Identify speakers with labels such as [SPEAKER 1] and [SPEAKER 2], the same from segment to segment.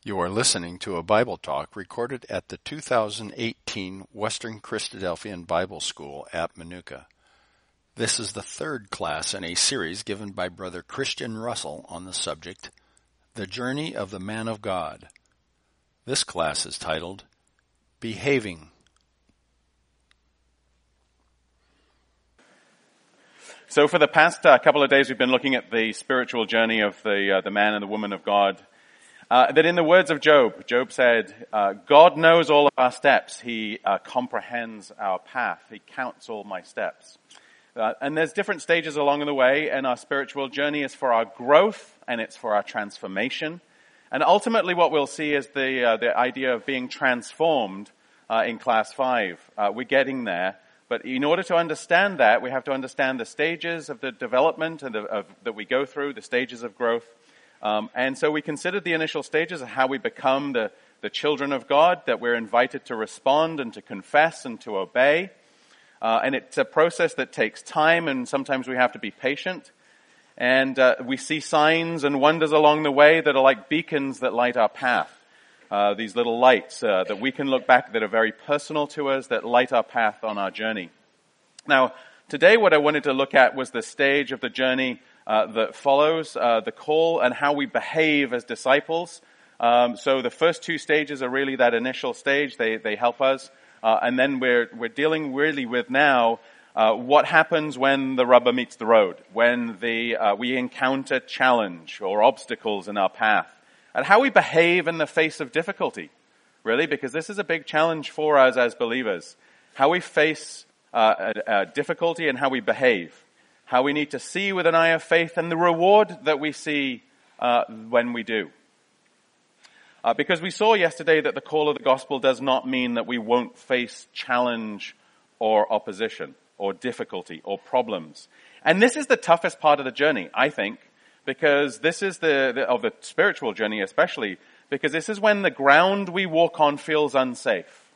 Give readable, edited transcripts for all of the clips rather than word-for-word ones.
[SPEAKER 1] You are listening to a Bible talk recorded at the 2018 Western Christadelphian Bible School at Manuka. This is the third class in a series given by Brother Christian Russell on the subject, The Journey of the Man of God. This class is titled, Behaving.
[SPEAKER 2] So for the past couple of days, we've been looking at the spiritual journey of the man and the woman of God. That in the words of Job, Job said, God knows all of our steps. He comprehends our path. He counts all my steps. And there's different stages along the way, and our spiritual journey is for our growth, and it's for our transformation. And ultimately what we'll see is the idea of being transformed in Class 5. We're getting there. But in order to understand that, we have to understand the stages of the development and that we go through, the stages of growth. And so we considered the initial stages of how we become the children of God, that we're invited to respond and to confess and to obey. And it's a process that takes time, and sometimes we have to be patient. And we see signs and wonders along the way that are like beacons that light our path. These little lights that we can look back that are very personal to us, that light our path on our journey. Now, today what I wanted to look at was the stage of the journey that follows the call and how we behave as disciples. So the first two stages are really that initial stage. They help us. And then we're dealing really with now what happens when the rubber meets the road, when we encounter challenge or obstacles in our path, and how we behave in the face of difficulty, really, because this is a big challenge for us as believers. How we face difficulty and how we behave. How we need to see with an eye of faith and the reward that we see when we do. Because we saw yesterday that the call of the gospel does not mean that we won't face challenge or opposition or difficulty or problems. And this is the toughest part of the journey, I think, because this is of the spiritual journey especially, because this is when the ground we walk on feels unsafe.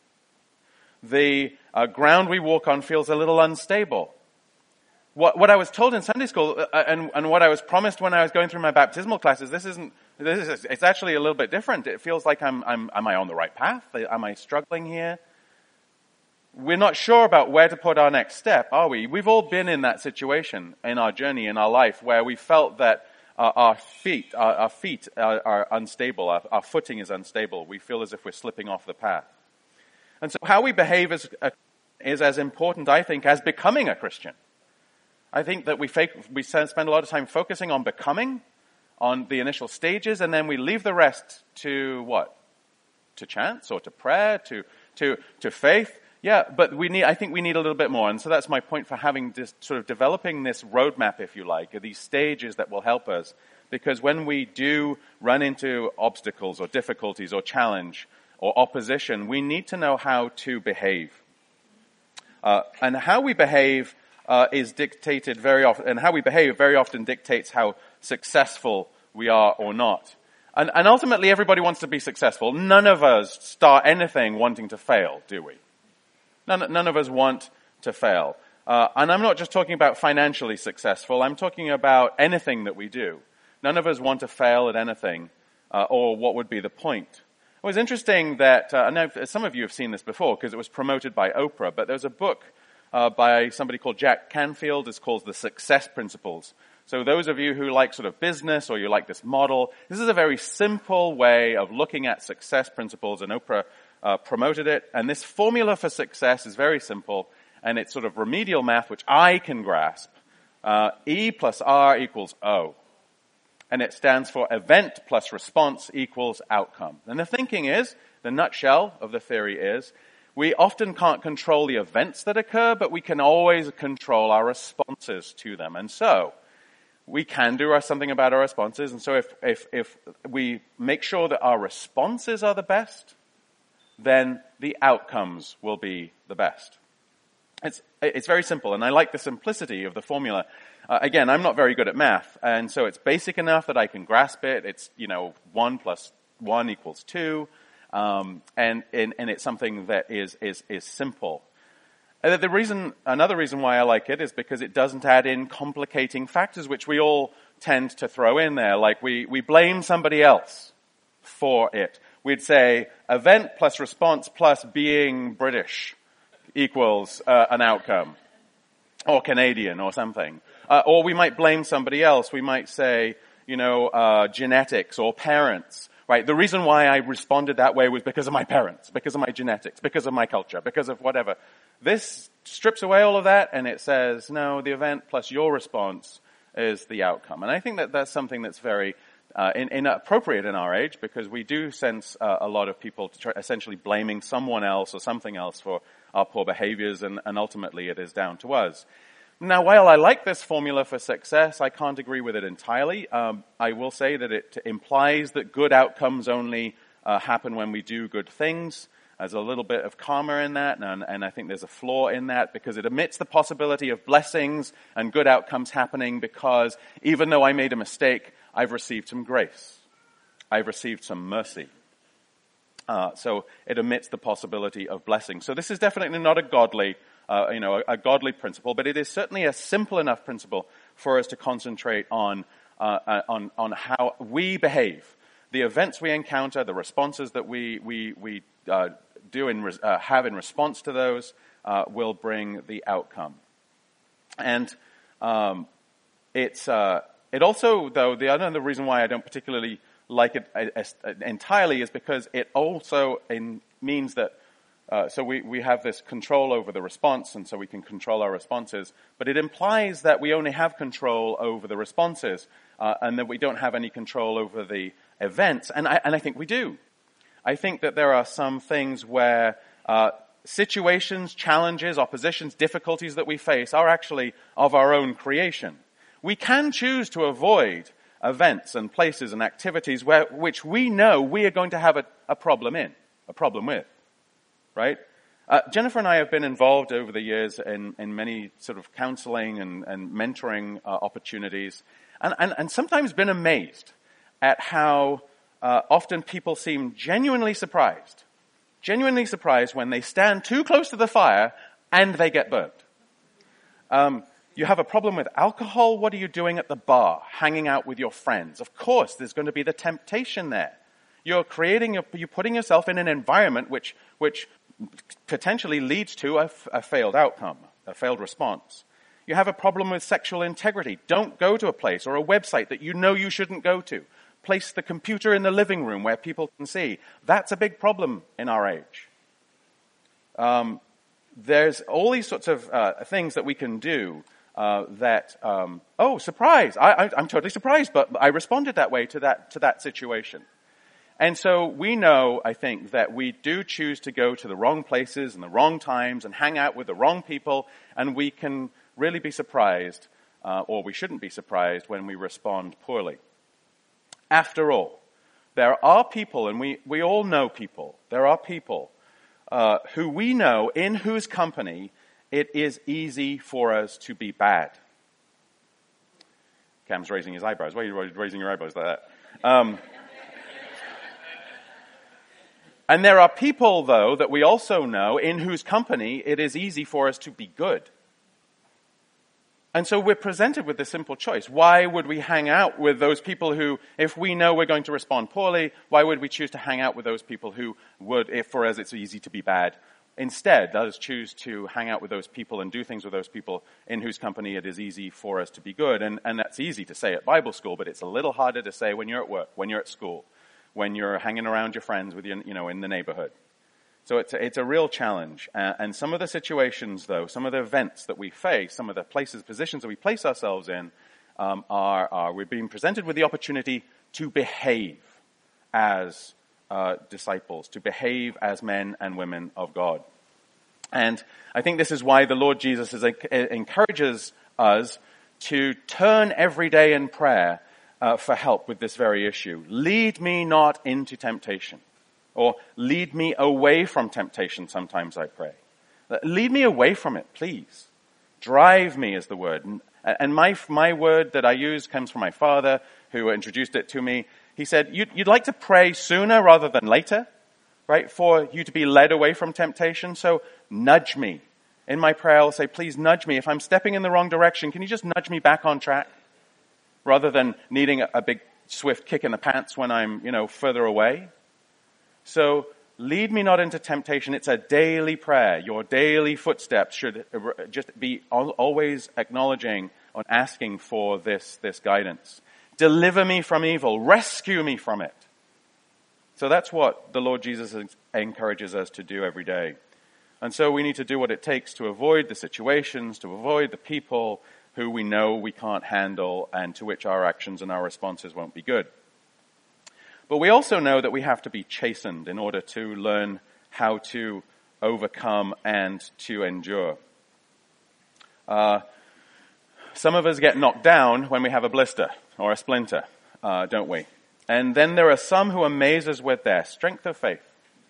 [SPEAKER 2] The ground we walk on feels a little unstable. What I was told in Sunday school, and what I was promised when I was going through my baptismal classes, it's actually a little bit different. It feels like am I on the right path? Am I struggling here? We're not sure about where to put our next step, are we? We've all been in that situation in our journey, in our life, where we felt that our feet are unstable, our footing is unstable. We feel as if we're slipping off the path. And so how we behave is as important, I think, as becoming a Christian. I think that we spend a lot of time focusing on becoming, on the initial stages, and then we leave the rest to what? To chance or to prayer, to faith. Yeah, but I think we need a little bit more. And so that's my point for having this sort of developing this roadmap, if you like, of these stages that will help us. Because when we do run into obstacles or difficulties or challenge or opposition, we need to know how to behave. And how we behave is dictated very often, and how we behave very often dictates how successful we are or not. And ultimately everybody wants to be successful. None of us start anything wanting to fail, do we? None of us want to fail. And I'm not just talking about financially successful. I'm talking about anything that we do. None of us want to fail at anything, or what would be the point. It was interesting that, I know some of you have seen this before because it was promoted by Oprah, but there's a book by somebody called Jack Canfield. It's called The Success Principles. So those of you who like sort of business or you like this model, this is a very simple way of looking at success principles, and Oprah promoted it. And this formula for success is very simple, and it's sort of remedial math, which I can grasp. E plus R equals O. And it stands for event plus response equals outcome. And the thinking is, the nutshell of the theory is, we often can't control the events that occur, but we can always control our responses to them. And so, we can do something about our responses. And so if we make sure that our responses are the best, then the outcomes will be the best. It's very simple, and I like the simplicity of the formula. Again, I'm not very good at math, and so it's basic enough that I can grasp it. It's, 1 plus 1 equals 2, and it's something that is simple. And another reason why I like it is because it doesn't add in complicating factors, which we all tend to throw in there. Like we blame somebody else. for it. We'd say event plus response plus being British equals an outcome, or Canadian or something. Or we might blame somebody else. We might say, genetics or parents, right? The reason why I responded that way was because of my parents, because of my genetics, because of my culture, because of whatever. This strips away all of that and it says, no, the event plus your response is the outcome. And I think that that's something that's very inappropriate in our age, because we do sense a lot of people essentially blaming someone else or something else for our poor behaviors, and ultimately it is down to us. Now, while I like this formula for success, I can't agree with it entirely. I will say that it implies that good outcomes only happen when we do good things. There's a little bit of karma in that, and I think there's a flaw in that, because it omits the possibility of blessings and good outcomes happening, because even though I made a mistake, I've received some grace. I've received some mercy. So it omits the possibility of blessing. So this is definitely not a godly principle, but it is certainly a simple enough principle for us to concentrate on how we behave. The events we encounter, the responses that we have in response to those will bring the outcome. And it also, though, the other reason why I don't particularly like it entirely is because it also means that so we have this control over the response, and so we can control our responses, but it implies that we only have control over the responses, and that we don't have any control over the events, and I think we do. I think that there are some things where situations, challenges, oppositions, difficulties that we face are actually of our own creation. We can choose to avoid events and places and activities which we know we are going to have a problem with, right? Jennifer and I have been involved over the years in many sort of counseling and mentoring opportunities, and sometimes been amazed at how often people seem genuinely surprised when they stand too close to the fire and they get burnt. You have a problem with alcohol. What are you doing at the bar? Hanging out with your friends. Of course, there's going to be the temptation there. You're putting yourself in an environment which potentially leads to a failed outcome, a failed response. You have a problem with sexual integrity. Don't go to a place or a website that you know you shouldn't go to. Place the computer in the living room where people can see. That's a big problem in our age. There's all these sorts of things that we can do surprise! I'm totally surprised, but I responded that way to that situation. And so we know, I think, that we do choose to go to the wrong places and the wrong times and hang out with the wrong people, and we can really be surprised, or we shouldn't be surprised when we respond poorly. After all, there are people, and we all know people, there are people who we know in whose company it is easy for us to be bad. Cam's raising his eyebrows. Why are you raising your eyebrows like that? And there are people, though, that we also know in whose company it is easy for us to be good. And so we're presented with this simple choice. Why would we hang out with those people who, if we know we're going to respond poorly, why would we choose to hang out with those people who would, if for us it's easy to be bad? Instead, let us choose to hang out with those people and do things with those people in whose company it is easy for us to be good. And that's easy to say at Bible school, but it's a little harder to say when you're at work, when you're at school, when you're hanging around your friends with in the neighborhood. So it's a real challenge. And some of the situations, though, some of the events that we face, some of the places, positions that we place ourselves in, we're being presented with the opportunity to behave as disciples, to behave as men and women of God. And I think this is why the Lord Jesus encourages us to turn every day in prayer for help with this very issue. Lead me not into temptation. Or lead me away from temptation, sometimes I pray. Lead me away from it, please. Drive me is the word. And my word that I use comes from my father, who introduced it to me. He said, you'd like to pray sooner rather than later, right? For you to be led away from temptation. So nudge me. In my prayer, I'll say, please nudge me. If I'm stepping in the wrong direction, can you just nudge me back on track? Rather than needing a big swift kick in the pants when I'm, further away. So lead me not into temptation. It's a daily prayer. Your daily footsteps should just be always acknowledging and asking for this guidance. Deliver me from evil. Rescue me from it. So that's what the Lord Jesus encourages us to do every day. And so we need to do what it takes to avoid the situations, to avoid the people who we know we can't handle and to which our actions and our responses won't be good. But we also know that we have to be chastened in order to learn how to overcome and to endure. Some of us get knocked down when we have a blister or a splinter, don't we? And then there are some who amaze us with their strength of faith,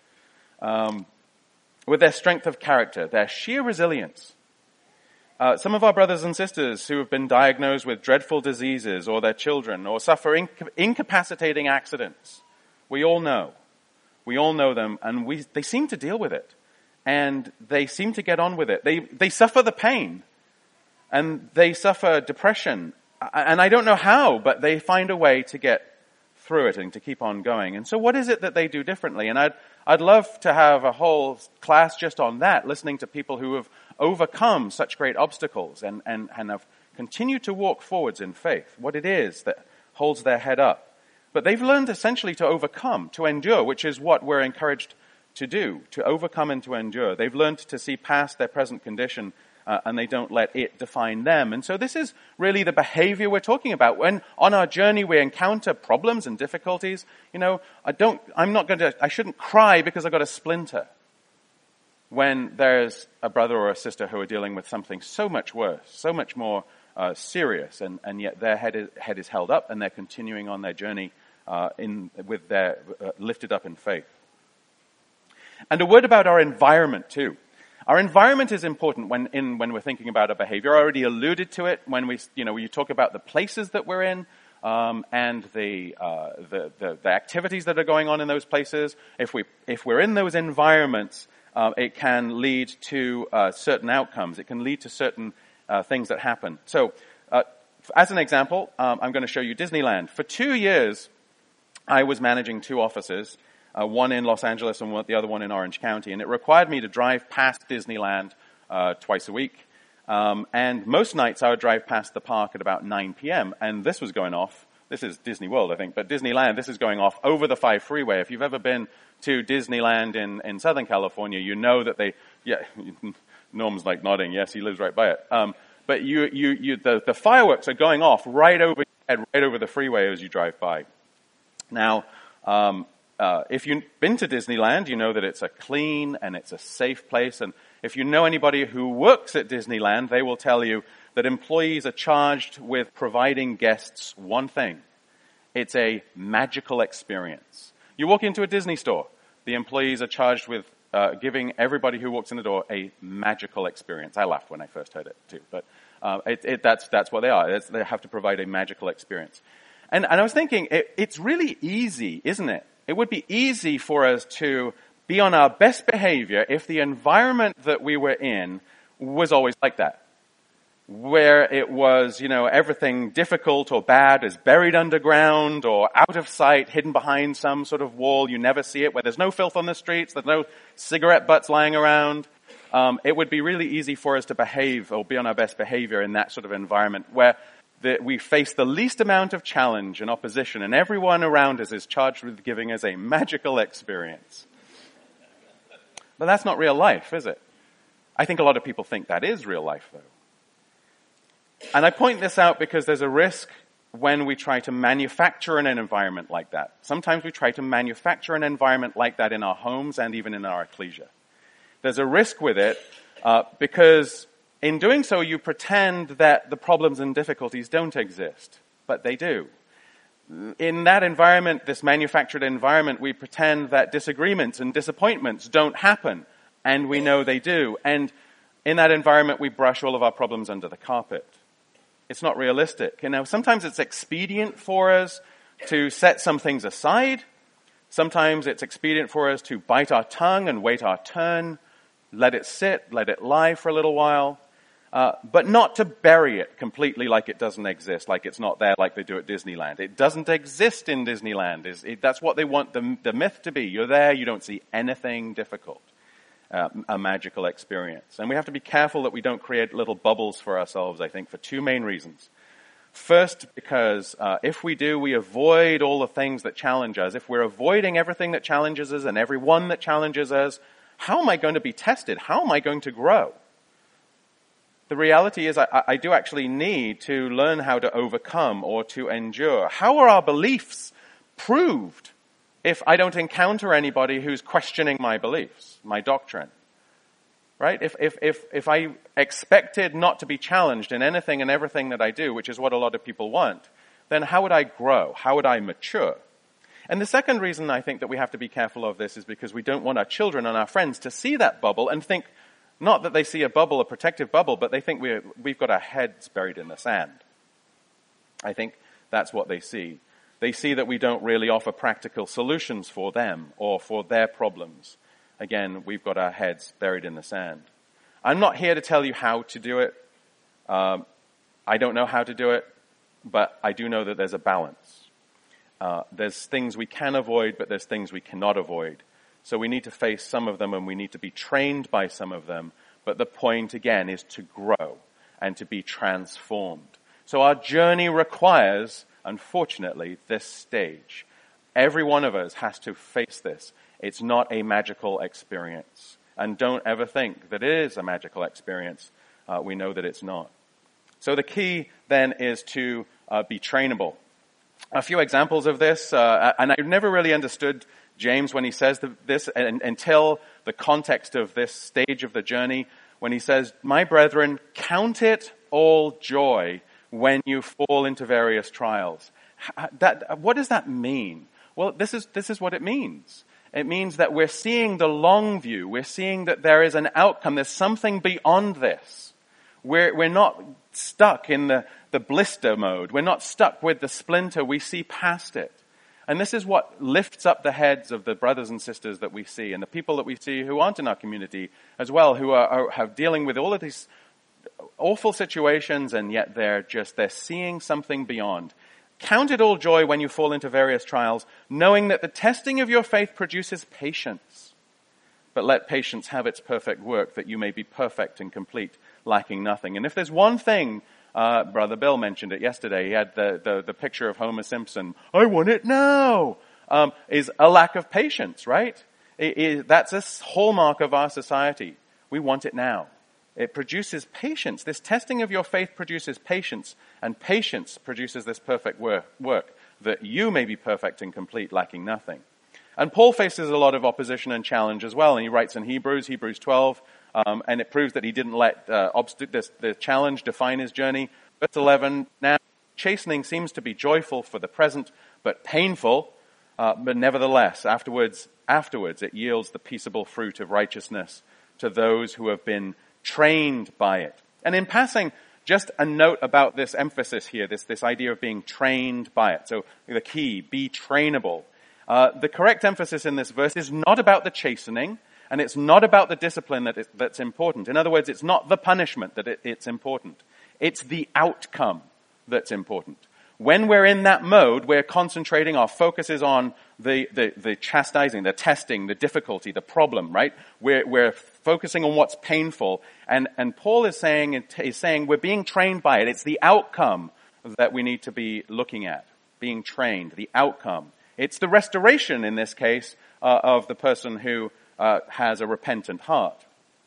[SPEAKER 2] with their strength of character, their sheer resilience. Some of our brothers and sisters who have been diagnosed with dreadful diseases, or their children, or suffer incapacitating accidents, we all know them, and they seem to deal with it, and they seem to get on with it. They suffer the pain, and they suffer depression, and I don't know how, but they find a way to get through it and to keep on going. And so what is it that they do differently? And I'd love to have a whole class just on that, listening to people who have overcome such great obstacles and have continued to walk forwards in faith, what it is that holds their head up. But they've learned essentially to overcome, to endure, which is what we're encouraged to do, to overcome and to endure. They've learned to see past their present condition and they don't let it define them. And so this is really the behavior we're talking about. When on our journey we encounter problems and difficulties, I shouldn't cry because I got a splinter. When there's a brother or a sister who are dealing with something so much worse, so much more serious, and yet their head is held up and they're continuing on their journey with their lifted up in faith. And a word about our environment too. Our environment is important when we're thinking about a behavior. I already alluded to it when you talk about the places that we're in and the activities that are going on in those places. If we're in those environments, it can lead to certain outcomes. It can lead to certain things that happen. So, as an example, I'm going to show you Disneyland. For 2 years, I was managing 2 offices. One in Los Angeles and the other one in Orange County. And it required me to drive past Disneyland twice a week. And most nights I would drive past the park at about 9 p.m. And this was going off. This is Disney World, I think. But Disneyland, this is going off over the 5 freeway. If you've ever been to Disneyland in Southern California, you know that Norm's like nodding. Yes, he lives right by it. But the fireworks are going off right over the freeway as you drive by. Now, if you've been to Disneyland, you know that it's a clean and it's a safe place. And if you know anybody who works at Disneyland, they will tell you that employees are charged with providing guests one thing. It's a magical experience. You walk into a Disney store, the employees are charged with giving everybody who walks in the door a magical experience. I laughed when I first heard it too, but that's what they are. They have to provide a magical experience. And I was thinking, it's really easy, isn't it? It would be easy for us to be on our best behavior if the environment that we were in was always like that. Where it was, everything difficult or bad is buried underground or out of sight, hidden behind some sort of wall. You never see it, where there's no filth on the streets, there's no cigarette butts lying around. It would be really easy for us to behave or be on our best behavior in that sort of environment where we face the least amount of challenge and opposition, and everyone around us is charged with giving us a magical experience. But that's not real life, is it? I think a lot of people think that is real life, though. And I point this out because there's a risk when we try to manufacture an environment like that. Sometimes we try to manufacture an environment like that in our homes and even in our ecclesia. There's a risk with it because in doing so, you pretend that the problems and difficulties don't exist, but they do. In that environment, this manufactured environment, we pretend that disagreements and disappointments don't happen, and we know they do. And in that environment, we brush all of our problems under the carpet. It's not realistic. Now, sometimes it's expedient for us to set some things aside. Sometimes it's expedient for us to bite our tongue and wait our turn, let it sit, let it lie for a little while. but not to bury it completely like it doesn't exist, like it's not there like they do at Disneyland. It doesn't exist in Disneyland. That's what they want the myth to be. You're there, you don't see anything difficult. A magical experience. And we have to be careful that we don't create little bubbles for ourselves, I think, for two main reasons. First, because if we do, we avoid all the things that challenge us. If we're avoiding everything that challenges us and everyone that challenges us, how am I going to be tested? How am I going to grow? The reality is I do actually need to learn how to overcome or to endure. How are our beliefs proved if I don't encounter anybody who's questioning my beliefs, my doctrine? Right? If I expected not to be challenged in anything and everything that I do, which is what a lot of people want, then how would I grow? How would I mature? And the second reason I think that we have to be careful of this is because we don't want our children and our friends to see that bubble and think, not that they see a bubble, a protective bubble, but they think we've got our heads buried in the sand. I think that's what they see. They see that we don't really offer practical solutions for them or for their problems. Again, we've got our heads buried in the sand. I'm not here to tell you how to do it. I don't know how to do it, but I do know that there's a balance. There's things we can avoid, but there's things we cannot avoid. So we need to face some of them and we need to be trained by some of them. But the point, again, is to grow and to be transformed. So our journey requires, unfortunately, this stage. Every one of us has to face this. It's not a magical experience. And don't ever think that it is a magical experience. We know that it's not. So the key then is to be trainable. A few examples of this, and I've never really understood James when he says this until the context of this stage of the journey, when he says, "My brethren, count it all joy when you fall into various trials." What does that mean? Well, this is what it means. It means that we're seeing the long view. We're seeing that there is an outcome. There's something beyond this. We're not stuck in the blister mode. We're not stuck with the splinter. We see past it. And this is what lifts up the heads of the brothers and sisters that we see and the people that we see who aren't in our community as well, who are dealing with all of these awful situations, and yet they're seeing something beyond. Count it all joy when you fall into various trials, knowing that the testing of your faith produces patience. But let patience have its perfect work, that you may be perfect and complete, lacking nothing. And if there's one thing, Brother Bill mentioned it yesterday, he had the picture of Homer Simpson, "I want it now," is a lack of patience, right? That's a hallmark of our society. We want it now. It produces patience. This testing of your faith produces patience, and patience produces this perfect work, that you may be perfect and complete, lacking nothing. And Paul faces a lot of opposition and challenge as well, and he writes in Hebrews 12, and it proves that he didn't let the challenge define his journey. Verse 11, "Now chastening seems to be joyful for the present, but painful, but nevertheless, afterwards it yields the peaceable fruit of righteousness to those who have been trained by it." And in passing, just a note about this emphasis here, this idea of being trained by it. So the key, be trainable. The correct emphasis in this verse is not about the chastening, and it's not about the discipline that's important. In other words, it's not the punishment that it's important. It's the outcome that's important. When we're in that mode, we're concentrating, our focus is on the chastising, the testing, the difficulty, the problem, right? We're focusing on what's painful. And Paul is saying we're being trained by it. It's the outcome that we need to be looking at. Being trained, the outcome. It's the restoration, in this case, of the person who has a repentant heart.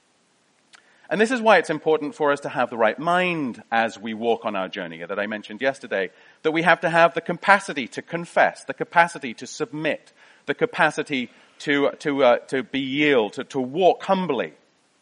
[SPEAKER 2] And this is why it's important for us to have the right mind as we walk on our journey that I mentioned yesterday, that we have to have the capacity to confess, the capacity to submit, the capacity to be yield, to walk humbly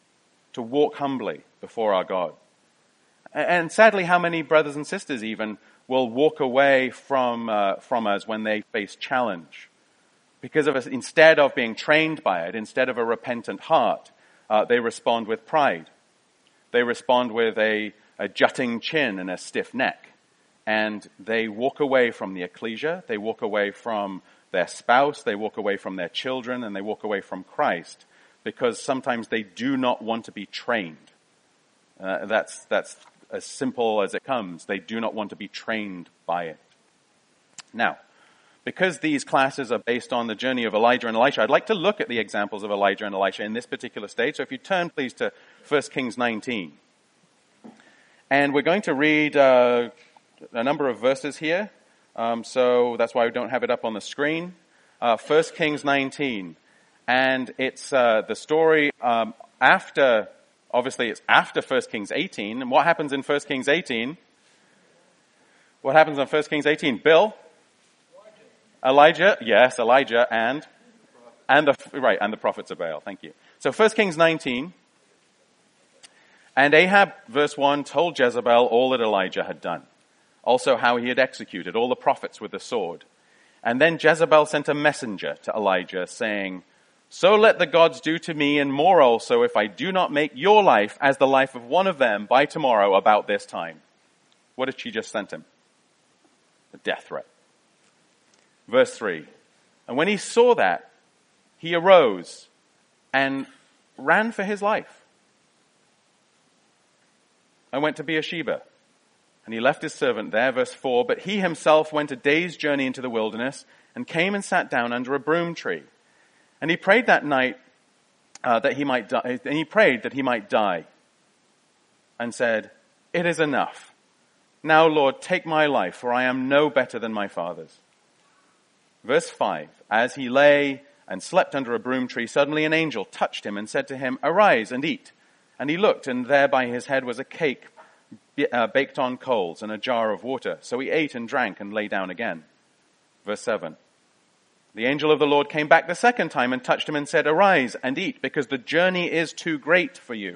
[SPEAKER 2] before our God. And sadly, how many brothers and sisters even will walk away from us when they face challenge? Because of us, instead of being trained by it, instead of a repentant heart, they respond with pride. They respond with a jutting chin and a stiff neck. And they walk away from the ecclesia, they walk away from their spouse, they walk away from their children, and they walk away from Christ, because sometimes they do not want to be trained. That's as simple as it comes. They do not want to be trained by it. Now, because these classes are based on the journey of Elijah and Elisha, I'd like to look at the examples of Elijah and Elisha in this particular stage. So if you turn, please, to 1 Kings 19. And we're going to read a number of verses here. So that's why we don't have it up on the screen. 1 Kings 19. And it's the story after, obviously it's after 1 Kings 18. And what happens in 1 Kings 18? What happens in 1 Kings 18? Bill? Elijah, yes, Elijah and the prophets of Baal. Thank you. So 1 Kings 19. And Ahab, verse 1, told Jezebel all that Elijah had done. Also how he had executed all the prophets with the sword. And then Jezebel sent a messenger to Elijah saying, "So let the gods do to me and more also if I do not make your life as the life of one of them by tomorrow about this time." What did she just send him? A death threat. Verse 3. And when he saw that, he arose and ran for his life and went to Beersheba. And he left his servant there, verse 4, but he himself went a day's journey into the wilderness and came and sat down under a broom tree. And he prayed that night that he might die, and he prayed that he might die and said, "It is enough. Now, Lord, take my life, for I am no better than my father's." Verse 5, as he lay and slept under a broom tree, suddenly an angel touched him and said to him, "Arise and eat." And he looked, and there by his head was a cake baked on coals and a jar of water. So he ate and drank and lay down again. Verse 7. The angel of the Lord came back the second time and touched him and said, "Arise and eat, because the journey is too great for you."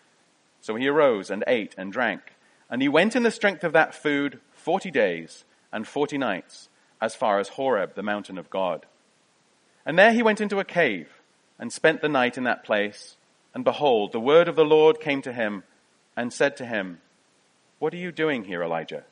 [SPEAKER 2] So he arose and ate and drank. And he went in the strength of that food 40 days and 40 nights, as far as Horeb, the mountain of God. And there he went into a cave and spent the night in that place. And behold, the word of the Lord came to him and said to him, "What are you doing here, Elijah?"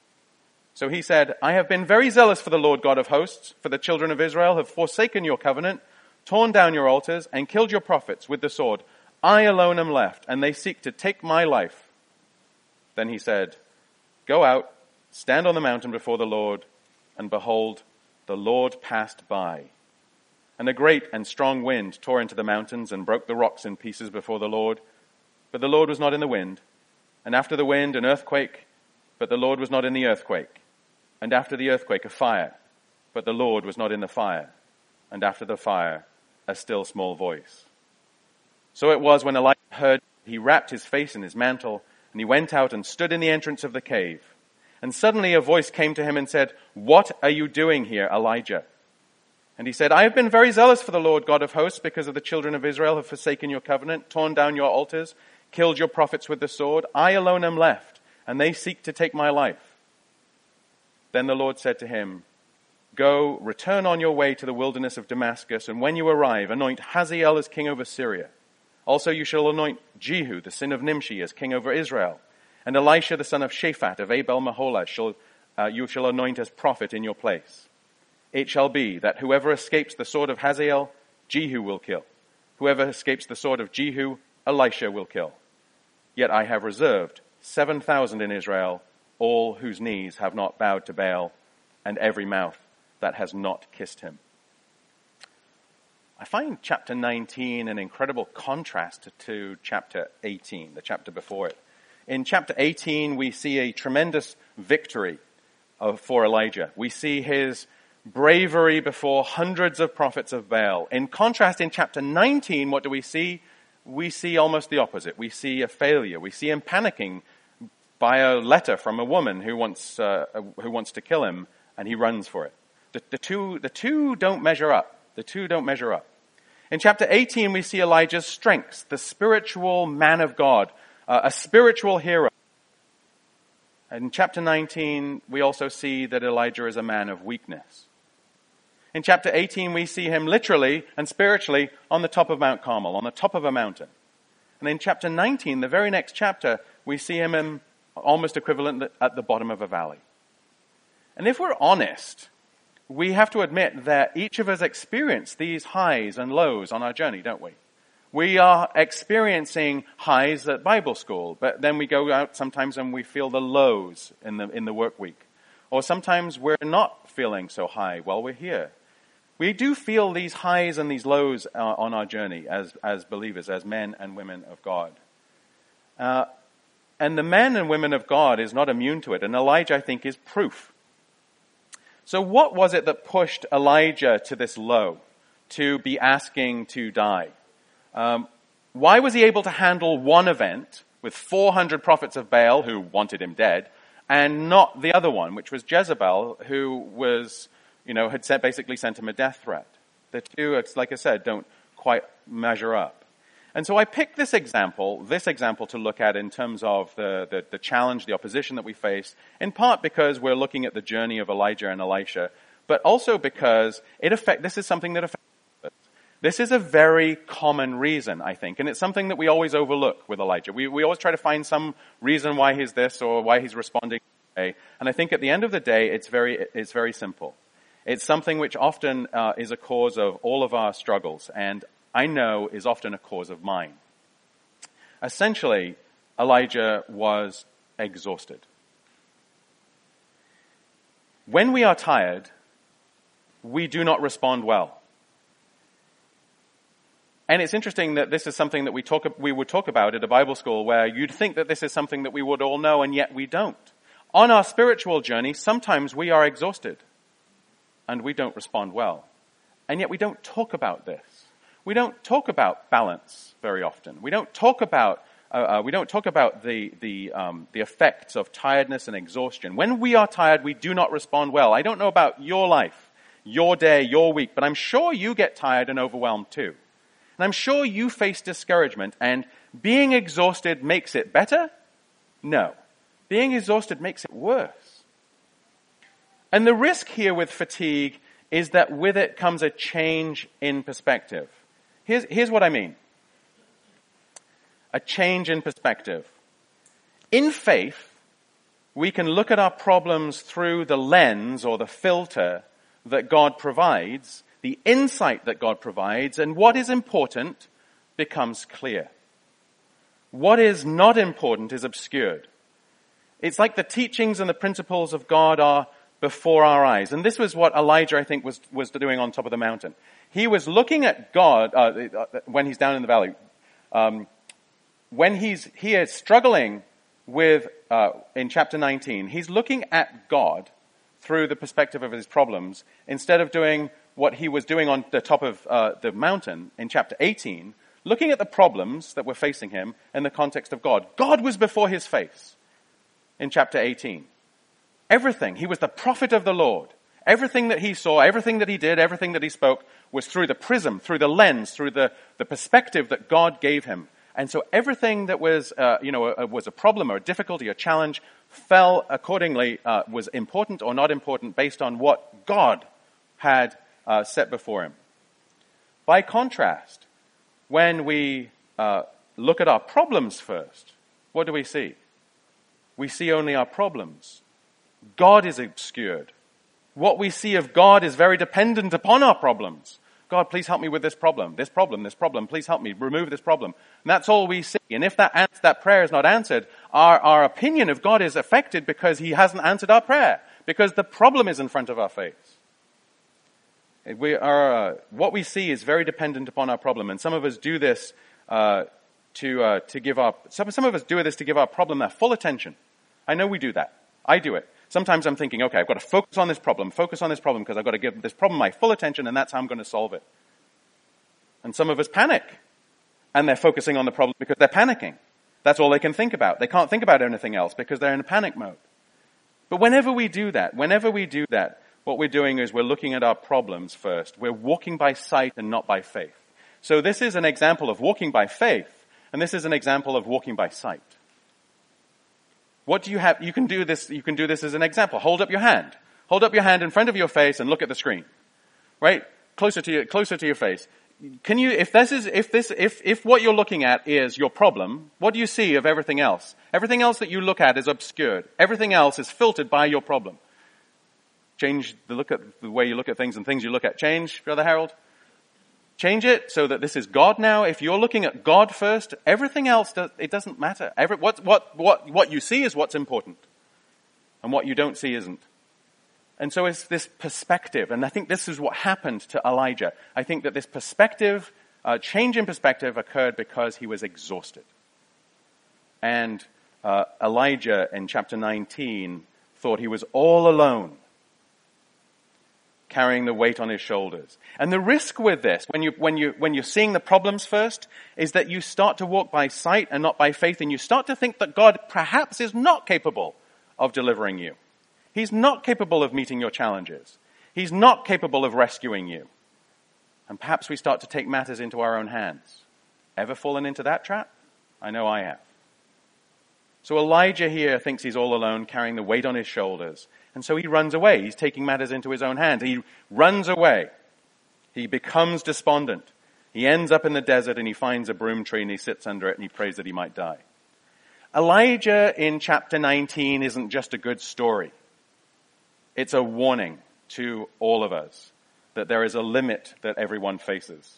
[SPEAKER 2] So he said, "I have been very zealous for the Lord God of hosts, for the children of Israel have forsaken your covenant, torn down your altars, and killed your prophets with the sword. I alone am left, and they seek to take my life." Then he said, "Go out, stand on the mountain before the Lord." And behold, the Lord passed by. And a great and strong wind tore into the mountains and broke the rocks in pieces before the Lord. But the Lord was not in the wind. And after the wind, an earthquake. But the Lord was not in the earthquake. And after the earthquake, a fire. But the Lord was not in the fire. And after the fire, a still small voice. So it was when Elijah heard, he wrapped his face in his mantle, and he went out and stood in the entrance of the cave. And suddenly a voice came to him and said, "What are you doing here, Elijah?" And he said, "I have been very zealous for the Lord God of hosts, because of the children of Israel have forsaken your covenant, torn down your altars, killed your prophets with the sword. I alone am left, and they seek to take my life." Then the Lord said to him, "Go, return on your way to the wilderness of Damascus, and when you arrive, anoint Hazael as king over Syria. Also you shall anoint Jehu, the son of Nimshi, as king over Israel. And Elisha, the son of Shaphat of Abel-Meholah, you shall anoint as prophet in your place. It shall be that whoever escapes the sword of Hazael, Jehu will kill. Whoever escapes the sword of Jehu, Elisha will kill. Yet I have reserved 7,000 in Israel, all whose knees have not bowed to Baal, and every mouth that has not kissed him." I find chapter 19 an incredible contrast to chapter 18, the chapter before it. In chapter 18, we see a tremendous victory for Elijah. We see his bravery before hundreds of prophets of Baal. In contrast, in chapter 19, what do we see? We see almost the opposite. We see a failure. We see him panicking by a letter from a woman who wants to kill him, and he runs for it. The two don't measure up. The two don't measure up. In chapter 18, we see Elijah's strengths, the spiritual man of God, a spiritual hero. In chapter 19, we also see that Elijah is a man of weakness. In chapter 18, we see him literally and spiritually on the top of Mount Carmel, on the top of a mountain. And in chapter 19, the very next chapter, we see him almost equivalent at the bottom of a valley. And if we're honest, we have to admit that each of us experience these highs and lows on our journey, don't we? We are experiencing highs at Bible school, but then we go out sometimes and we feel the lows in the work week. Or sometimes we're not feeling so high while we're here. We do feel these highs and these lows on our journey as believers, as men and women of God. And the men and women of God is not immune to it, and Elijah, I think, is proof. So what was it that pushed Elijah to this low, to be asking to die? Why was he able to handle one event with 400 prophets of Baal who wanted him dead, and not the other one, which was Jezebel, who was, had basically sent him a death threat? The two, it's like I said, don't quite measure up. And so I picked this example to look at in terms of the challenge, the opposition that we face, in part because we're looking at the journey of Elijah and Elisha, but also because this is something that affects us. This is a very common reason, I think, and it's something that we always overlook with Elijah. We always try to find some reason why he's this or why he's responding this way. And I think at the end of the day, it's very simple. It's something which often is a cause of all of our struggles, and I know is often a cause of mine. Essentially, Elijah was exhausted. When we are tired, we do not respond well. And it's interesting that this is something that we would talk about at a Bible school, where you'd think that this is something that we would all know, and yet we don't. On our spiritual journey, sometimes we are exhausted and we don't respond well. And yet we don't talk about this. We don't talk about balance very often. We don't talk about the effects of tiredness and exhaustion. When we are tired, we do not respond well. I don't know about your life, your day, your week, but I'm sure you get tired and overwhelmed too. And I'm sure you face discouragement, and being exhausted makes it better? No. Being exhausted makes it worse. And the risk here with fatigue is that with it comes a change in perspective. Here's what I mean. A change in perspective. In faith, we can look at our problems through the lens or the filter that God provides, the insight that God provides, and what is important becomes clear. What is not important is obscured. It's like the teachings and the principles of God are before our eyes. And this was what Elijah, I think, was doing on top of the mountain. He was looking at God when he's down in the valley. When he is struggling with, in chapter 19, he's looking at God through the perspective of his problems instead of doing what he was doing on the top of the mountain in chapter 18, looking at the problems that were facing him in the context of God. God was before his face in chapter 18. Everything. He was the prophet of the Lord. Everything that he saw, everything that he did, everything that he spoke was through the prism, through the lens, through the perspective that God gave him. And so everything that was, was a problem or a difficulty or challenge fell accordingly, was important or not important based on what God had set before him. By contrast, when we look at our problems first, what do we see? We see only our problems. God is obscured. What we see of God is very dependent upon our problems. God, please help me with this problem, please help me, remove this problem. And that's all we see. And if that prayer is not answered, our opinion of God is affected because he hasn't answered our prayer, because the problem is in front of our face. What we see is very dependent upon our problem, and some of us do this to give our problem their full attention. I know we do that. I do it. Sometimes I'm thinking, okay, I've got to focus on this problem, because I've got to give this problem my full attention, and that's how I'm going to solve it. And some of us panic, and they're focusing on the problem because they're panicking. That's all they can think about. They can't think about anything else because they're in a panic mode. But whenever we do that, what we're doing is we're looking at our problems first. We're walking by sight and not by faith. So this is an example of walking by faith, and this is an example of walking by sight. What do you have? You can do this as an example. Hold up your hand. Hold up your hand in front of your face and look at the screen. Right? Closer to your face. Can you, if what you're looking at is your problem, what do you see of everything else? Everything else that you look at is obscured. Everything else is filtered by your problem. Change the way you look at things and things you look at. Change, Brother Harold? Change it so that this is God now. If you're looking at God first, everything else, it doesn't matter. What you see is what's important. And what you don't see isn't. And so it's this perspective. And I think this is what happened to Elijah. I think that this perspective, change in perspective occurred because he was exhausted. And Elijah in chapter 19 thought he was all alone, carrying the weight on his shoulders. And the risk with this, when you're seeing the problems first, is that you start to walk by sight and not by faith, and you start to think that God perhaps is not capable of delivering you. He's not capable of meeting your challenges. He's not capable of rescuing you. And perhaps we start to take matters into our own hands. Ever fallen into that trap? I know I have. So Elijah here thinks he's all alone, carrying the weight on his shoulders. And so he runs away. He's taking matters into his own hands. He runs away. He becomes despondent. He ends up in the desert and he finds a broom tree and he sits under it and he prays that he might die. Elijah in chapter 19 isn't just a good story. It's a warning to all of us that there is a limit that everyone faces.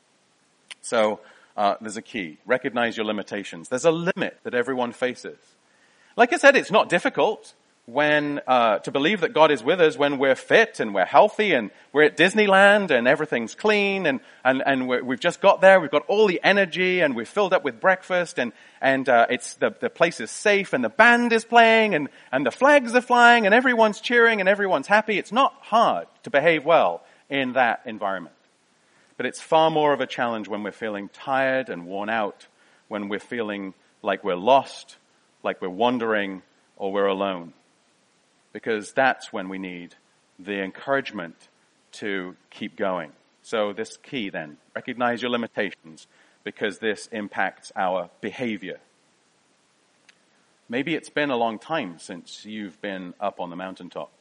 [SPEAKER 2] So there's a key. Recognize your limitations. There's a limit that everyone faces. Like I said, it's not difficult to believe that God is with us when we're fit and we're healthy and we're at Disneyland and everything's clean and we've just got there. We've got all the energy and we're filled up with breakfast and it's the place is safe and the band is playing and the flags are flying and everyone's cheering and everyone's happy. It's not hard to behave well in that environment. But it's far more of a challenge when we're feeling tired and worn out, when we're feeling like we're lost, like we're wandering, or we're alone. Because that's when we need the encouragement to keep going. So this key then, recognize your limitations, because this impacts our behavior. Maybe it's been a long time since you've been up on the mountaintop.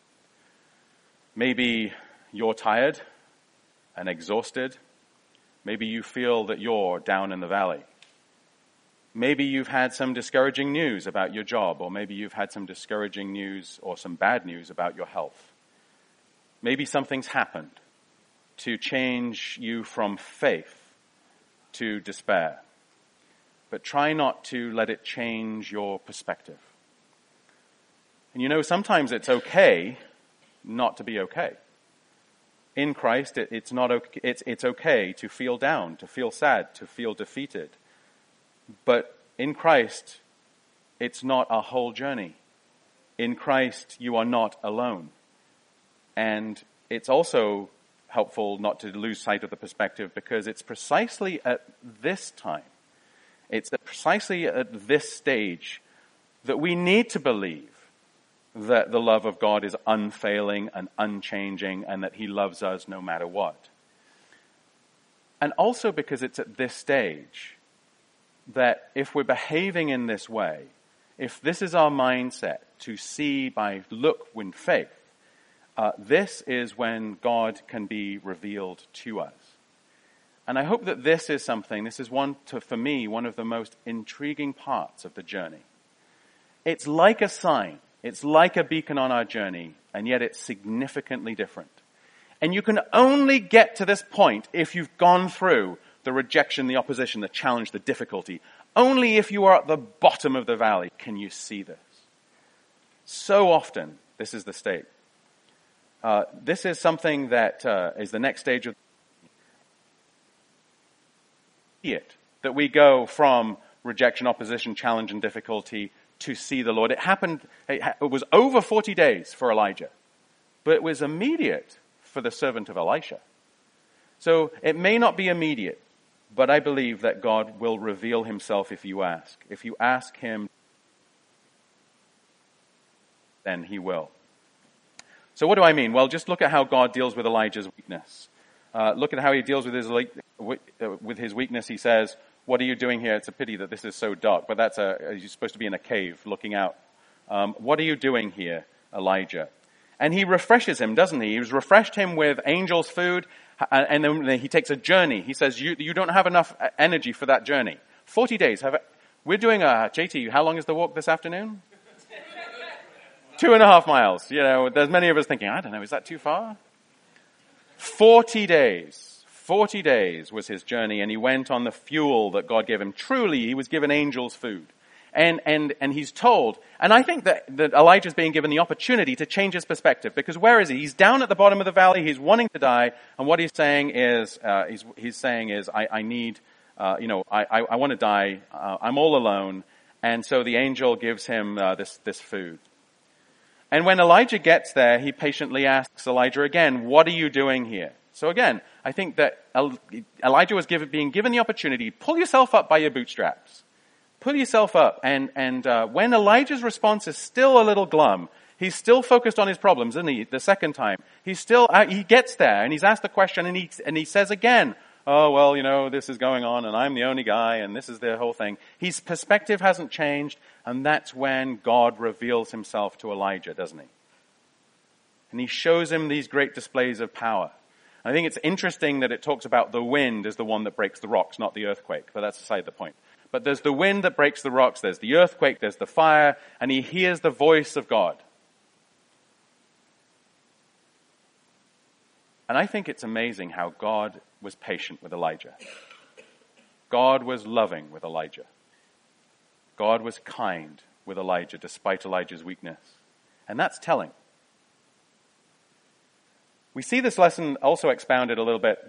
[SPEAKER 2] Maybe you're tired and exhausted. Maybe you feel that you're down in the valley. Maybe you've had some discouraging news about your job, or maybe you've had some discouraging news or some bad news about your health. Maybe something's happened to change you from faith to despair. But try not to let it change your perspective. And sometimes it's okay not to be okay. In Christ, it's okay to feel down, to feel sad, to feel defeated. But in Christ, it's not a whole journey. In Christ, you are not alone. And it's also helpful not to lose sight of the perspective, because it's precisely at this time, it's precisely at this stage that we need to believe that the love of God is unfailing and unchanging and that he loves us no matter what. And also because it's at this stage that if we're behaving in this way, if this is our mindset to see by look in faith, this is when God can be revealed to us. And I hope that this is for me, one of the most intriguing parts of the journey. It's like a sign. It's like a beacon on our journey, and yet it's significantly different. And you can only get to this point if you've gone through the rejection, the opposition, the challenge, the difficulty. Only if you are at the bottom of the valley can you see this. So often, this is the state. This is something that is the next stage of it, that we go from rejection, opposition, challenge, and difficulty to see the Lord. It was over 40 days for Elijah, but it was immediate for the servant of Elisha. So it may not be immediate, but I believe that God will reveal himself if you ask. If you ask him, then he will. So what do I mean? Well, just look at how God deals with Elijah's weakness. Look at how he deals with his weakness. He says, "What are you doing here? It's a pity that this is so dark." But you're supposed to be in a cave looking out. What are you doing here, Elijah? And he refreshes him, doesn't he? He's refreshed him with angels' food, and then he takes a journey. He says, you don't have enough energy for that journey. 40 days. We're doing JT, how long is the walk this afternoon? 2.5 miles. There's many of us thinking, I don't know, is that too far? 40 days. 40 days was his journey, and he went on the fuel that God gave him. Truly, he was given angels' food. And he's told, and I think that Elijah's being given the opportunity to change his perspective, because where is he? He's down at the bottom of the valley, he's wanting to die, and what he's saying is, I want to die, I'm all alone, and so the angel gives him this food. And when Elijah gets there, he patiently asks Elijah again, what are you doing here? So again, I think that Elijah was being given the opportunity, pull yourself up by your bootstraps. Pull yourself up. And when Elijah's response is still a little glum, he's still focused on his problems, isn't he? The second time. He gets there and he's asked the question and he says again, oh, well, this is going on and I'm the only guy and this is the whole thing. His perspective hasn't changed, and that's when God reveals himself to Elijah, doesn't he? And he shows him these great displays of power. I think it's interesting that it talks about the wind as the one that breaks the rocks, not the earthquake, but that's aside the point. But there's the wind that breaks the rocks, there's the earthquake, there's the fire, and he hears the voice of God. And I think it's amazing how God was patient with Elijah. God was loving with Elijah. God was kind with Elijah despite Elijah's weakness. And that's telling. We see this lesson also expounded a little bit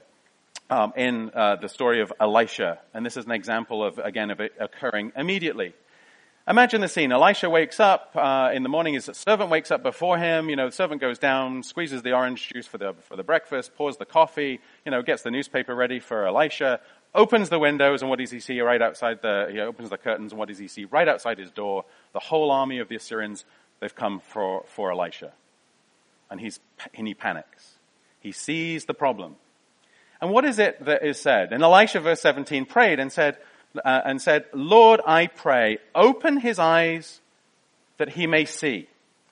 [SPEAKER 2] in the story of Elisha. And this is an example of it occurring immediately. Imagine the scene. Elisha wakes up in the morning. His servant wakes up before him. The servant goes down, squeezes the orange juice for the breakfast, pours the coffee, gets the newspaper ready for Elisha, opens the windows, and what does he see right outside he opens the curtains, and what does he see right outside his door? The whole army of the Assyrians, they've come for Elisha. And he panics. He sees the problem. And what is it that is said? And Elisha, verse 17, prayed and said, Lord, I pray, open his eyes that he may see.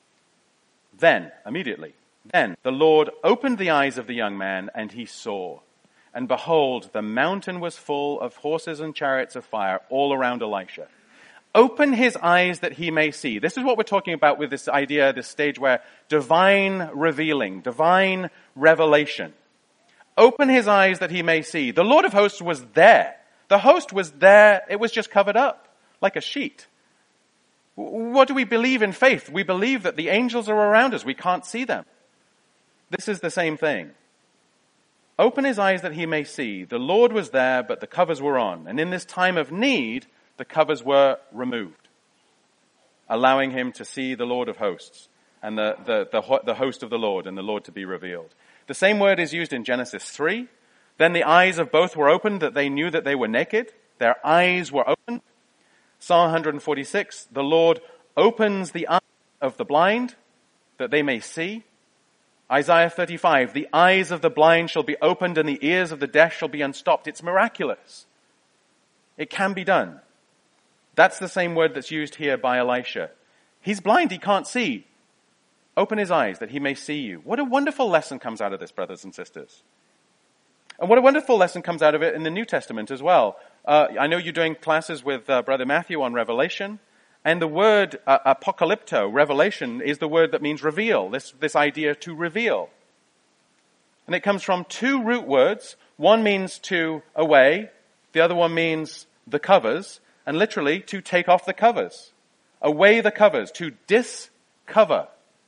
[SPEAKER 2] Then, immediately, the Lord opened the eyes of the young man, and he saw. And behold, the mountain was full of horses and chariots of fire all around Elisha. Open his eyes that he may see. This is what we're talking about with this idea, this stage where divine revealing, divine revelation. Open his eyes that he may see. The Lord of hosts was there. The host was there. It was just covered up like a sheet. What do we believe in faith? We believe that the angels are around us. We can't see them. This is the same thing. Open his eyes that he may see. The Lord was there, but the covers were on. And in this time of need, the covers were removed, allowing him to see the Lord of hosts and the host of the Lord and the Lord to be revealed. The same word is used in Genesis 3. Then the eyes of both were opened, that they knew that they were naked. Their eyes were opened. Psalm 146, the Lord opens the eyes of the blind, that they may see. Isaiah 35, the eyes of the blind shall be opened and the ears of the deaf shall be unstopped. It's miraculous. It can be done. That's the same word that's used here by Elisha. He's blind, he can't see. Open his eyes that he may see you. What a wonderful lesson comes out of this, brothers and sisters. And what a wonderful lesson comes out of it in the New Testament as well. I know you're doing classes with Brother Matthew on Revelation, and the word apocalypto, revelation, is the word that means reveal, this idea to reveal. And it comes from two root words. One means to away, the other one means the covers, and literally to take off the covers. Away the covers, to discover.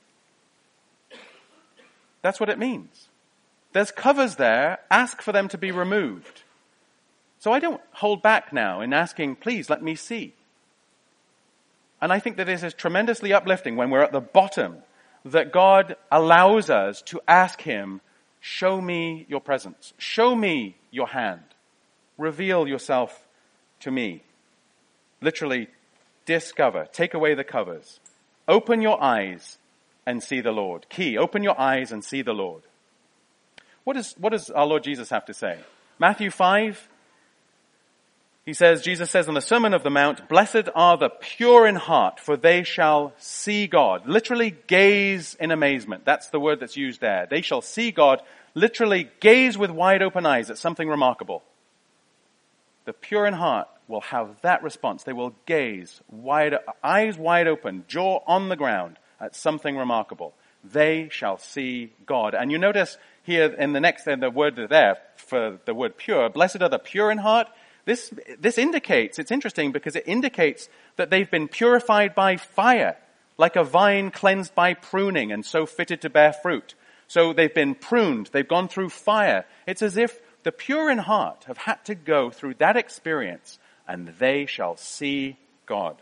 [SPEAKER 2] That's what it means. There's covers there, ask for them to be removed. So I don't hold back now in asking, please let me see. And I think that this is tremendously uplifting when we're at the bottom, that God allows us to ask him, show me your presence, show me your hand, reveal yourself to me. Literally, discover, take away the covers. Open your eyes and see the Lord. Key, open your eyes and see the Lord. What does our Lord Jesus have to say? Matthew 5, Jesus says on the Sermon of the Mount, blessed are the pure in heart, for they shall see God. Literally gaze in amazement. That's the word that's used there. They shall see God. Literally gaze with wide open eyes at something remarkable. The pure in heart will have that response. They will gaze eyes wide open, jaw on the ground at something remarkable. They shall see God. And you notice here in the word there for the word pure, blessed are the pure in heart. This indicates, it's interesting because it indicates that they've been purified by fire, like a vine cleansed by pruning and so fitted to bear fruit. So they've been pruned, they've gone through fire. It's as if the pure in heart have had to go through that experience, and they shall see God.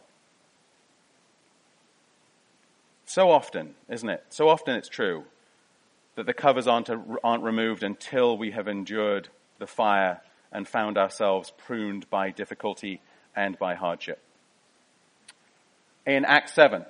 [SPEAKER 2] So often, isn't it? So often it's true that the covers aren't removed until we have endured the fire and found ourselves pruned by difficulty and by hardship. In Acts 7,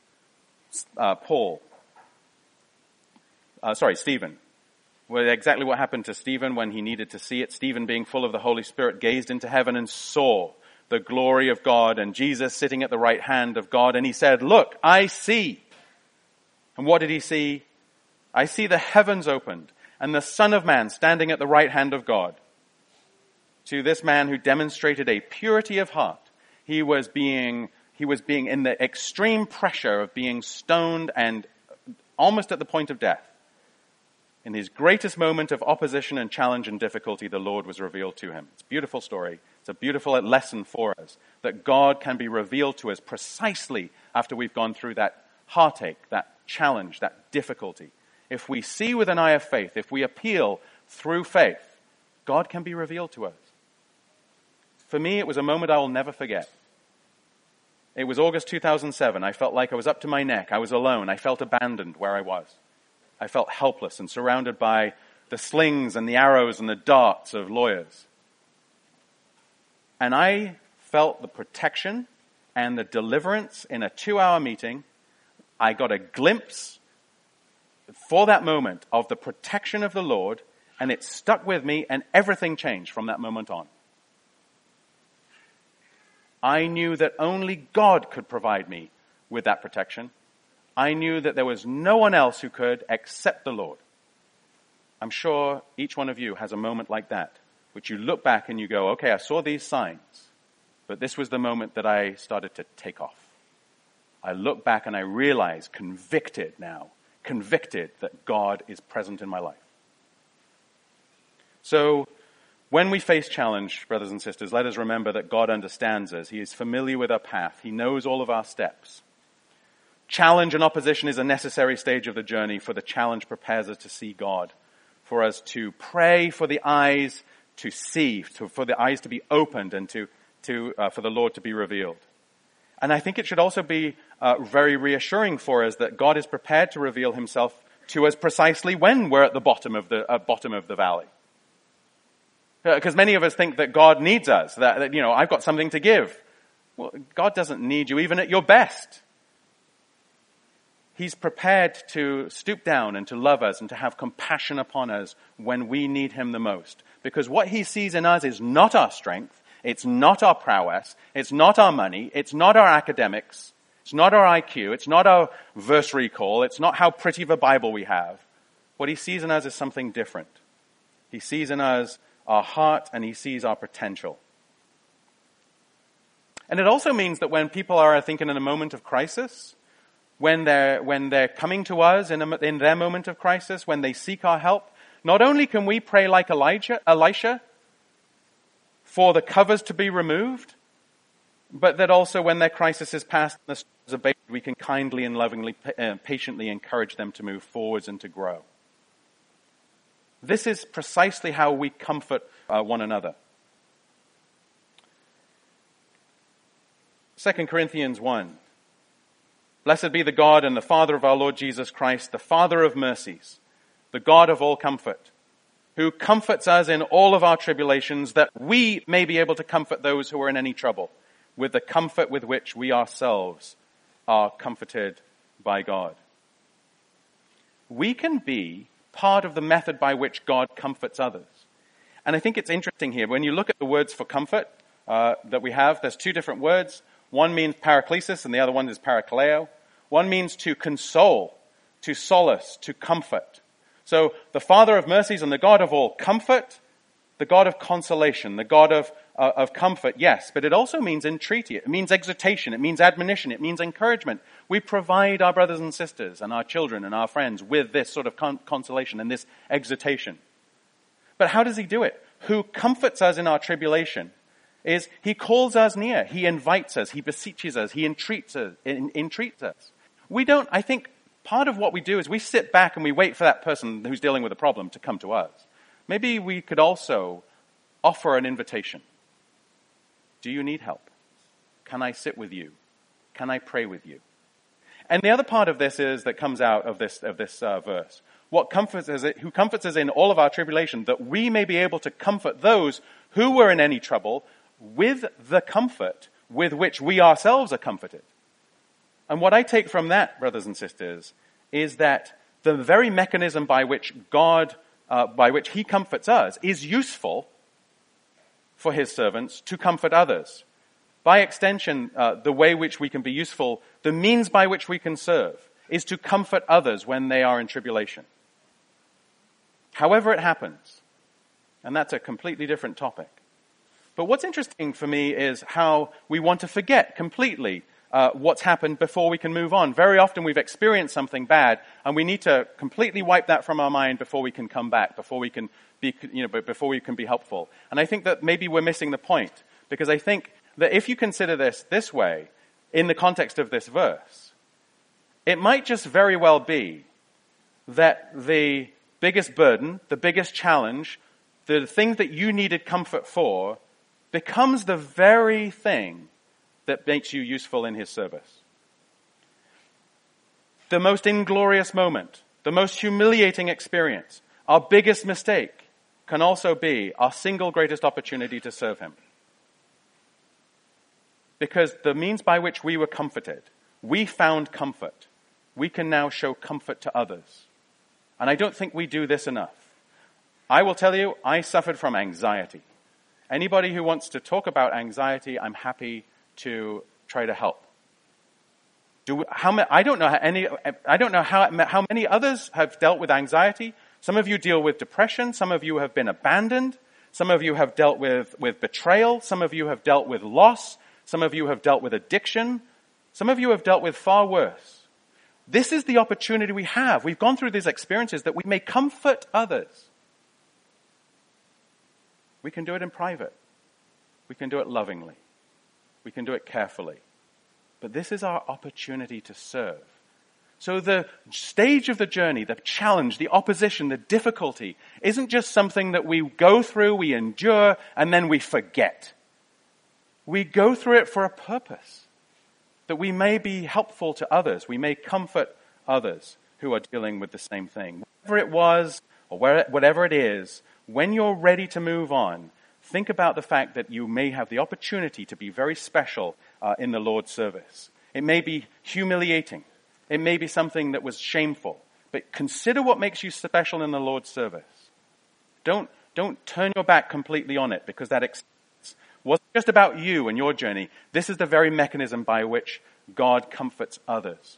[SPEAKER 2] Stephen. Well, exactly what happened to Stephen when he needed to see it. Stephen, being full of the Holy Spirit, gazed into heaven and saw the glory of God and Jesus sitting at the right hand of God. And he said, "Look, I see." And what did he see? "I see the heavens opened and the Son of Man standing at the right hand of God." To this man who demonstrated a purity of heart, he was being in the extreme pressure of being stoned and almost at the point of death. In his greatest moment of opposition and challenge and difficulty, the Lord was revealed to him. It's a beautiful story. It's a beautiful lesson for us that God can be revealed to us precisely after we've gone through that heartache, that challenge, that difficulty. If we see with an eye of faith, if we appeal through faith, God can be revealed to us. For me, it was a moment I will never forget. It was August 2007. I felt like I was up to my neck. I was alone. I felt abandoned where I was. I felt helpless and surrounded by the slings and the arrows and the darts of lawyers. And I felt the protection and the deliverance in a 2-hour meeting. I got a glimpse for that moment of the protection of the Lord, and it stuck with me, and everything changed from that moment on. I knew that only God could provide me with that protection. I knew that there was no one else who could except the Lord. I'm sure each one of you has a moment like that, which you look back and you go, okay, I saw these signs, but this was the moment that I started to take off. I look back and I realize, convicted that God is present in my life. So, when we face challenge, brothers and sisters, let us remember that God understands us. He is familiar with our path. He knows all of our steps. Challenge and opposition is a necessary stage of the journey, for the challenge prepares us to see God, for us to pray for the eyes to see, for the eyes to be opened, and for the Lord to be revealed. And I think it should also be very reassuring for us that God is prepared to reveal himself to us precisely when we're at the bottom of the valley. Because many of us think that God needs us, that I've got something to give. Well, God doesn't need you even at your best. He's prepared to stoop down and to love us and to have compassion upon us when we need him the most. Because what he sees in us is not our strength, it's not our prowess, it's not our money, it's not our academics, it's not our IQ, it's not our verse recall, it's not how pretty of a Bible we have. What he sees in us is something different. He sees in us our heart, and he sees our potential. And it also means that when people are, I think, in a moment of crisis, when they're coming to us in their moment of crisis, when they seek our help, not only can we pray like Elisha for the covers to be removed, but that also when their crisis is past and the storm is abated, we can kindly and lovingly, patiently encourage them to move forwards and to grow. This is precisely how we comfort one another. 2 Corinthians 1. Blessed be the God and the Father of our Lord Jesus Christ, the Father of mercies, the God of all comfort, who comforts us in all of our tribulations, that we may be able to comfort those who are in any trouble, with the comfort with which we ourselves are comforted by God. We can be part of the method by which God comforts others. And I think it's interesting here, when you look at the words for comfort that we have, there's two different words. One means paraklesis and the other one is parakaleo. One means to console, to solace, to comfort. So the Father of mercies and the God of all comfort, the God of consolation, the God of of comfort, yes, but it also means entreaty. It means exhortation. It means admonition. It means encouragement. We provide our brothers and sisters and our children and our friends with this sort of consolation and this exhortation. But how does he do it? Who comforts us in our tribulation is he calls us near. He invites us. He beseeches us. He entreats us. I think part of what we do is we sit back and we wait for that person who's dealing with a problem to come to us. Maybe we could also offer an invitation. Do you need help? Can I sit with you? Can I pray with you? And the other part of this is that comes out of this verse. Who comforts us in all of our tribulation, that we may be able to comfort those who were in any trouble with the comfort with which we ourselves are comforted. And what I take from that, brothers and sisters, is that the very mechanism by which he comforts us is useful for his servants to comfort others. By extension, the way which we can be useful, the means by which we can serve, is to comfort others when they are in tribulation. However it happens. And that's a completely different topic. But what's interesting for me is how we want to forget completely what's happened before we can move on. Very often we've experienced something bad, and we need to completely wipe that from our mind before we can come back, before we can be helpful. And I think that maybe we're missing the point, because I think that if you consider this way, in the context of this verse, it might just very well be that the biggest burden, the biggest challenge, the thing that you needed comfort for, becomes the very thing that makes you useful in his service. The most inglorious moment, the most humiliating experience, our biggest mistake can also be our single greatest opportunity to serve him. Because the means by which we were comforted, we found comfort. We can now show comfort to others. And I don't think we do this enough. I will tell you, I suffered from anxiety. Anybody who wants to talk about anxiety, I'm happy to try to help. I don't know how many others have dealt with anxiety. Some of you deal with depression. Some of you have been abandoned. Some of you have dealt with betrayal. Some of you have dealt with loss. Some of you have dealt with addiction. Some of you have dealt with far worse. This is the opportunity we have. We've gone through these experiences that we may comfort others. We can do it in private. We can do it lovingly. We can do it carefully. But this is our opportunity to serve. So the stage of the journey, the challenge, the opposition, the difficulty, isn't just something that we go through, we endure, and then we forget. We go through it for a purpose, that we may be helpful to others. We may comfort others who are dealing with the same thing. Whatever it was, or whatever it is, when you're ready to move on, think about the fact that you may have the opportunity to be very special in the Lord's service. It may be humiliating. It may be something that was shameful. But consider what makes you special in the Lord's service. Don't turn your back completely on it, because that experience wasn't just about you and your journey. This is the very mechanism by which God comforts others.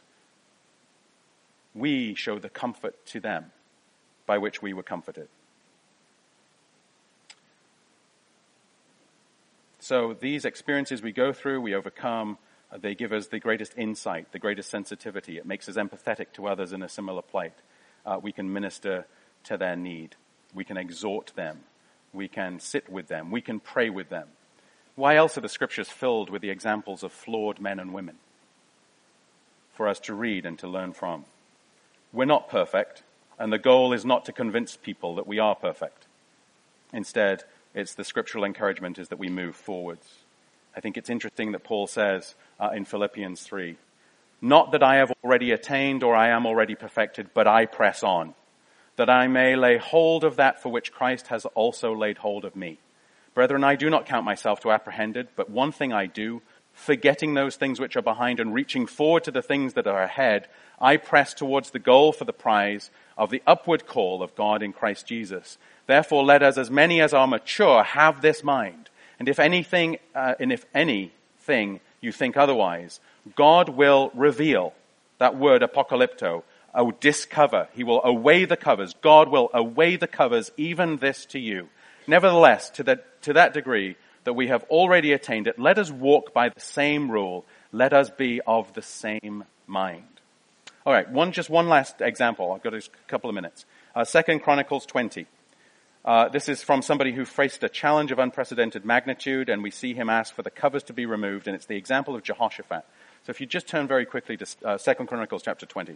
[SPEAKER 2] We show the comfort to them by which we were comforted. So these experiences we go through, we overcome, they give us the greatest insight, the greatest sensitivity. It makes us empathetic to others in a similar plight. We can minister to their need. We can exhort them. We can sit with them. We can pray with them. Why else are the scriptures filled with the examples of flawed men and women for us to read and to learn from? We're not perfect, and the goal is not to convince people that we are perfect. Instead, it's the scriptural encouragement is that we move forwards. I think it's interesting that Paul says in Philippians 3, "Not that I have already attained or I am already perfected, but I press on, that I may lay hold of that for which Christ has also laid hold of me. Brethren, I do not count myself to apprehended, but one thing I do, forgetting those things which are behind and reaching forward to the things that are ahead, I press towards the goal for the prize of the upward call of God in Christ Jesus. Therefore, let us, as many as are mature, have this mind. And if anything you think otherwise, God will reveal," that word apocalypto, discover. He will away the covers. God will away the covers, even this to you. Nevertheless, to that degree, that we have already attained it. Let us walk by the same rule. Let us be of the same mind. All right, just one last example. I've got a couple of minutes. 2 Chronicles 20. This is from somebody who faced a challenge of unprecedented magnitude, and we see him ask for the covers to be removed, and it's the example of Jehoshaphat. So if you just turn very quickly to 2 Chronicles chapter 20.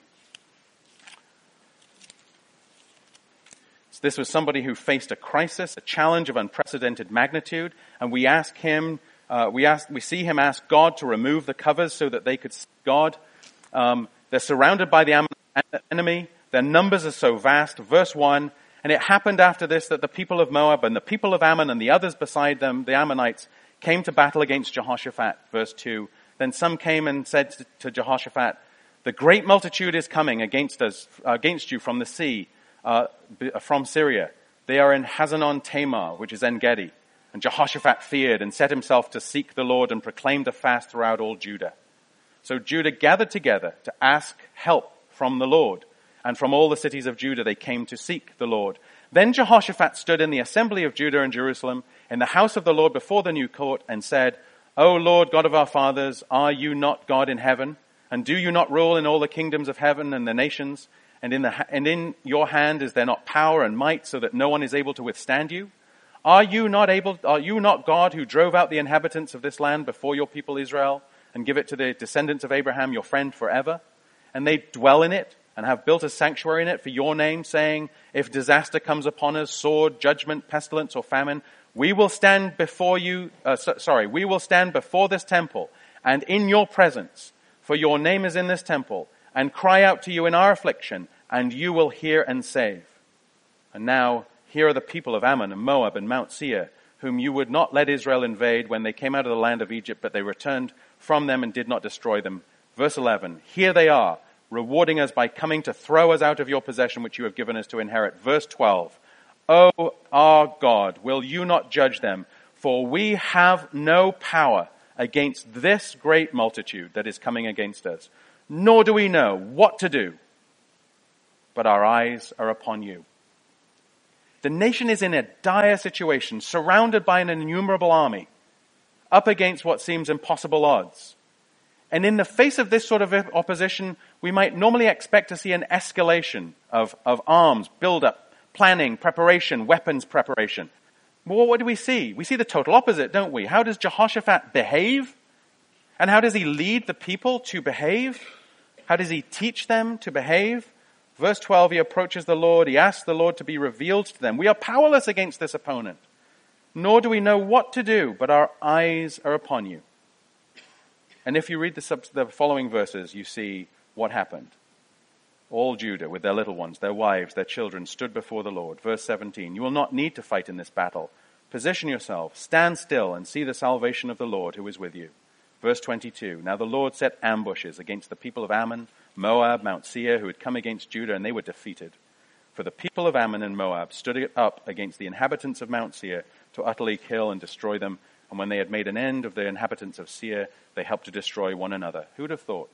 [SPEAKER 2] So this was somebody who faced a crisis, a challenge of unprecedented magnitude, and we see him ask God to remove the covers so that they could see God. They're surrounded by the enemy. Their numbers are so vast. Verse 1, and it happened after this that the people of Moab and the people of Ammon and the others beside them, the Ammonites, came to battle against Jehoshaphat. Verse 2, then some came and said to Jehoshaphat, the great multitude is coming against you from the sea, from Syria. They are in Hazanon Tamar, which is En-Gedi. And Jehoshaphat feared and set himself to seek the Lord and proclaimed a fast throughout all Judah. So Judah gathered together to ask help from the Lord. And from all the cities of Judah they came to seek the Lord. Then Jehoshaphat stood in the assembly of Judah and Jerusalem, in the house of the Lord before the new court, and said, O Lord God of our fathers, are you not God in heaven? And do you not rule in all the kingdoms of heaven and the nations? And in your hand is there not power and might, so that no one is able to withstand you? Are you not God who drove out the inhabitants of this land before your people Israel, and give it to the descendants of Abraham, your friend, forever? And they dwell in it, and have built a sanctuary in it for your name, saying, if disaster comes upon us, sword, judgment, pestilence, or famine, we will stand before this temple, and in your presence, for your name is in this temple, and cry out to you in our affliction, and you will hear and save. And now, here are the people of Ammon and Moab and Mount Seir, whom you would not let Israel invade when they came out of the land of Egypt, but they returned from them and did not destroy them. Verse 11, here they are, rewarding us by coming to throw us out of your possession, which you have given us to inherit. Verse 12, O our God, will you not judge them? For we have no power against this great multitude that is coming against us, nor do we know what to do, but our eyes are upon you. The nation is in a dire situation, surrounded by an innumerable army, up against what seems impossible odds. And in the face of this sort of opposition, we might normally expect to see an escalation of arms, build-up, planning, preparation, weapons preparation. Well, what do we see? We see the total opposite, don't we? How does Jehoshaphat behave? And how does he lead the people to behave? How does he teach them to behave? Verse 12, he approaches the Lord. He asks the Lord to be revealed to them. We are powerless against this opponent, nor do we know what to do, but our eyes are upon you. And if you read the following verses, you see what happened. All Judah, with their little ones, their wives, their children, stood before the Lord. Verse 17, you will not need to fight in this battle. Position yourself, stand still, and see the salvation of the Lord who is with you. Verse 22, now the Lord set ambushes against the people of Ammon, Moab, Mount Seir, who had come against Judah, and they were defeated. For the people of Ammon and Moab stood up against the inhabitants of Mount Seir to utterly kill and destroy them. And when they had made an end of the inhabitants of Seir, they helped to destroy one another. Who would have thought?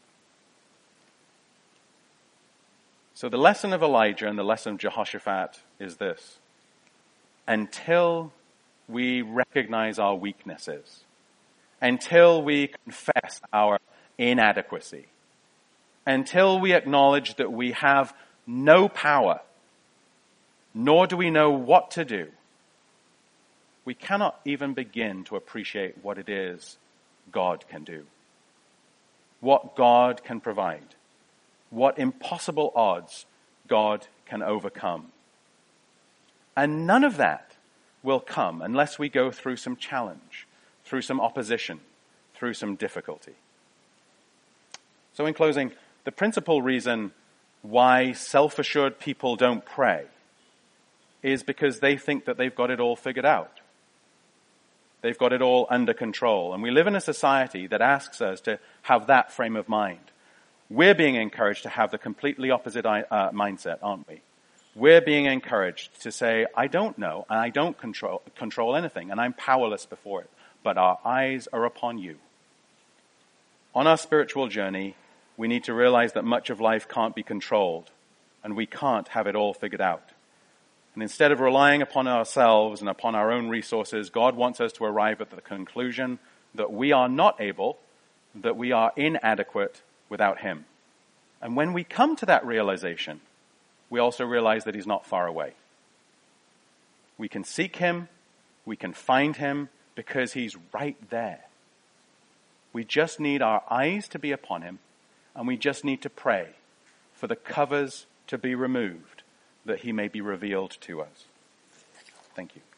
[SPEAKER 2] So the lesson of Elijah and the lesson of Jehoshaphat is this. Until we recognize our weaknesses, until we confess our inadequacy, until we acknowledge that we have no power, nor do we know what to do, we cannot even begin to appreciate what it is God can do, what God can provide, what impossible odds God can overcome. And none of that will come unless we go through some challenge, through some opposition, through some difficulty. So in closing, the principal reason why self-assured people don't pray is because they think that they've got it all figured out. They've got it all under control. And we live in a society that asks us to have that frame of mind. We're being encouraged to have the completely opposite mindset, aren't we? We're being encouraged to say, I don't know, and I don't control anything, and I'm powerless before it. But our eyes are upon you. On our spiritual journey, we need to realize that much of life can't be controlled, and we can't have it all figured out. And instead of relying upon ourselves and upon our own resources, God wants us to arrive at the conclusion that we are not able, that we are inadequate without him. And when we come to that realization, we also realize that he's not far away. We can seek him, we can find him, because he's right there. We just need our eyes to be upon him, and we just need to pray for the covers to be removed, that he may be revealed to us. Thank you.